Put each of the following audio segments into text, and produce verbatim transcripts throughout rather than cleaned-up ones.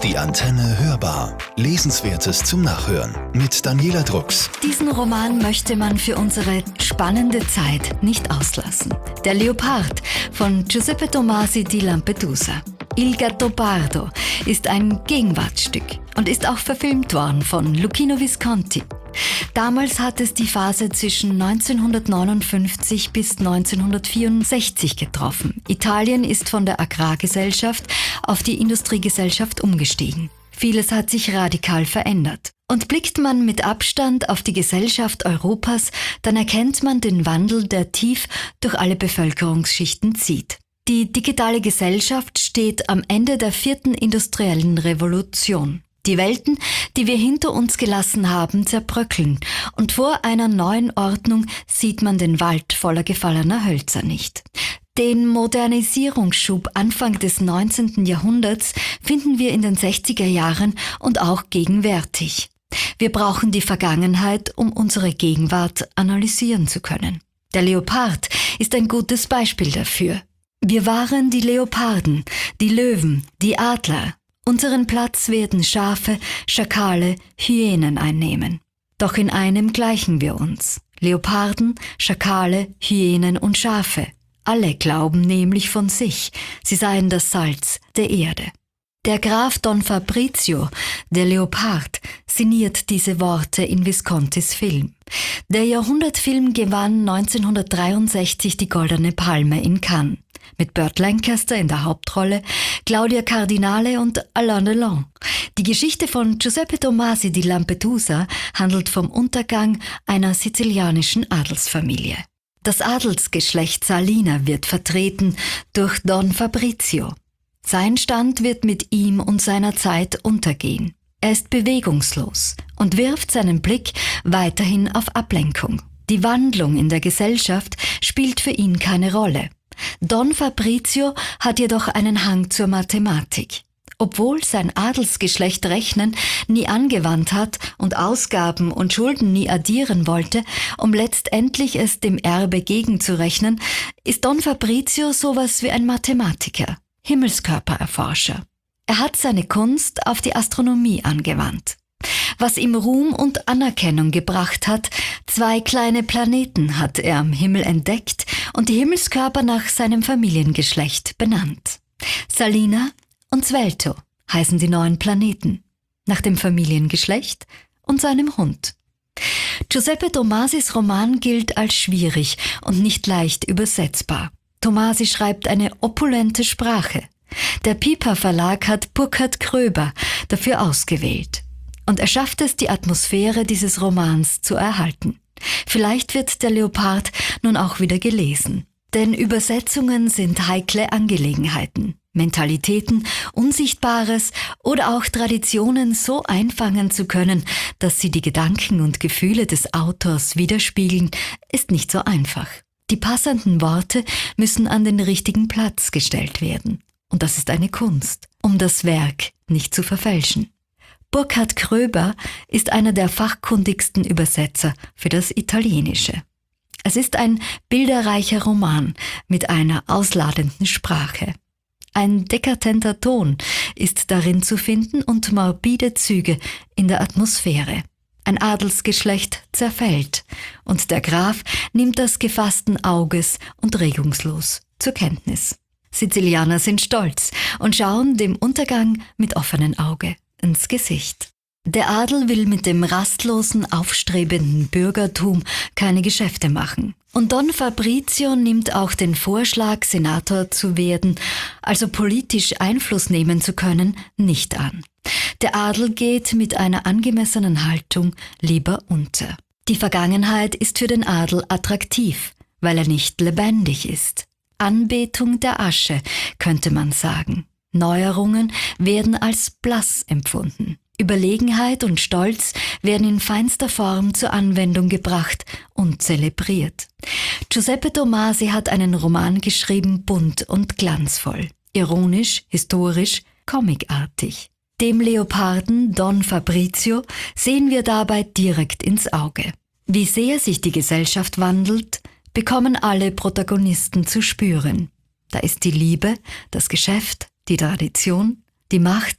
Die Antenne hörbar. Lesenswertes zum Nachhören mit Daniela Drucks. Diesen Roman möchte man für unsere spannende Zeit nicht auslassen. Der Leopard von Giuseppe Tomasi di Lampedusa. Il Gattopardo ist ein Gegenwartsstück und ist auch verfilmt worden von Luchino Visconti. Damals hat es die Phase zwischen neunzehnhundertneunundfünfzig bis neunzehnhundertvierundsechzig getroffen. Italien ist von der Agrargesellschaft auf die Industriegesellschaft umgestiegen. Vieles hat sich radikal verändert. Und blickt man mit Abstand auf die Gesellschaft Europas, dann erkennt man den Wandel, der tief durch alle Bevölkerungsschichten zieht. Die digitale Gesellschaft steht am Ende der vierten industriellen Revolution. Die Welten, die wir hinter uns gelassen haben, zerbröckeln, und vor einer neuen Ordnung sieht man den Wald voller gefallener Hölzer nicht. Den Modernisierungsschub Anfang des neunzehnten Jahrhunderts finden wir in den sechziger Jahren und auch gegenwärtig. Wir brauchen die Vergangenheit, um unsere Gegenwart analysieren zu können. Der Leopard ist ein gutes Beispiel dafür. Wir waren die Leoparden, die Löwen, die Adler. Unseren Platz werden Schafe, Schakale, Hyänen einnehmen. Doch in einem gleichen wir uns. Leoparden, Schakale, Hyänen und Schafe. Alle glauben nämlich von sich, sie seien das Salz der Erde. Der Graf Don Fabrizio, der Leopard, sinniert diese Worte in Viscontis Film. Der Jahrhundertfilm gewann neunzehnhundertdreiundsechzig die Goldene Palme in Cannes. Mit Burt Lancaster in der Hauptrolle, Claudia Cardinale und Alain Delon. Die Geschichte von Giuseppe Tomasi di Lampedusa handelt vom Untergang einer sizilianischen Adelsfamilie. Das Adelsgeschlecht Salina wird vertreten durch Don Fabrizio. Sein Stand wird mit ihm und seiner Zeit untergehen. Er ist bewegungslos und wirft seinen Blick weiterhin auf Ablenkung. Die Wandlung in der Gesellschaft spielt für ihn keine Rolle. Don Fabrizio hat jedoch einen Hang zur Mathematik. Obwohl sein Adelsgeschlecht Rechnen nie angewandt hat und Ausgaben und Schulden nie addieren wollte, um letztendlich es dem Erbe gegenzurechnen, ist Don Fabrizio sowas wie ein Mathematiker, Himmelskörpererforscher. Er hat seine Kunst auf die Astronomie angewandt. Was ihm Ruhm und Anerkennung gebracht hat, zwei kleine Planeten hat er am Himmel entdeckt und die Himmelskörper nach seinem Familiengeschlecht benannt. Salina und Svelto heißen die neuen Planeten, nach dem Familiengeschlecht und seinem Hund. Giuseppe Tomasis Roman gilt als schwierig und nicht leicht übersetzbar. Tomasi schreibt eine opulente Sprache. Der Piper Verlag hat Burkhard Kröber dafür ausgewählt. Und er schafft es, die Atmosphäre dieses Romans zu erhalten. Vielleicht wird der Leopard nun auch wieder gelesen. Denn Übersetzungen sind heikle Angelegenheiten. Mentalitäten, Unsichtbares oder auch Traditionen so einfangen zu können, dass sie die Gedanken und Gefühle des Autors widerspiegeln, ist nicht so einfach. Die passenden Worte müssen an den richtigen Platz gestellt werden. Und das ist eine Kunst, um das Werk nicht zu verfälschen. Burkhard Kröber ist einer der fachkundigsten Übersetzer für das Italienische. Es ist ein bilderreicher Roman mit einer ausladenden Sprache. Ein dekadenter Ton ist darin zu finden und morbide Züge in der Atmosphäre. Ein Adelsgeschlecht zerfällt und der Graf nimmt das gefassten Auges und regungslos zur Kenntnis. Sizilianer sind stolz und schauen dem Untergang mit offenem Auge ins Gesicht. Der Adel will mit dem rastlosen, aufstrebenden Bürgertum keine Geschäfte machen. Und Don Fabrizio nimmt auch den Vorschlag, Senator zu werden, also politisch Einfluss nehmen zu können, nicht an. Der Adel geht mit einer angemessenen Haltung lieber unter. Die Vergangenheit ist für den Adel attraktiv, weil er nicht lebendig ist. Anbetung der Asche, könnte man sagen. Neuerungen werden als blass empfunden. Überlegenheit und Stolz werden in feinster Form zur Anwendung gebracht und zelebriert. Giuseppe Tomasi hat einen Roman geschrieben, bunt und glanzvoll, ironisch, historisch, comicartig. Dem Leoparden Don Fabrizio sehen wir dabei direkt ins Auge. Wie sehr sich die Gesellschaft wandelt, bekommen alle Protagonisten zu spüren. Da ist die Liebe, das Geschäft, die Tradition, die Macht und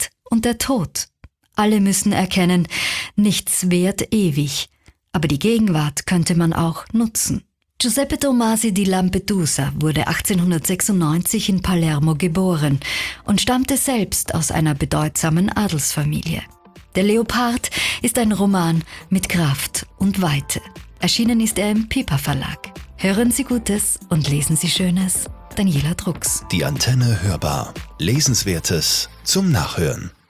und der Tod. Alle müssen erkennen, nichts währt ewig, aber die Gegenwart könnte man auch nutzen. Giuseppe Tomasi di Lampedusa wurde achtzehnhundertsechsundneunzig in Palermo geboren und stammte selbst aus einer bedeutsamen Adelsfamilie. Der Leopard ist ein Roman mit Kraft und Weite. Erschienen ist er im Piper Verlag. Hören Sie Gutes und lesen Sie Schönes. Daniela Drucks. Die Antenne hörbar. Lesenswertes zum Nachhören.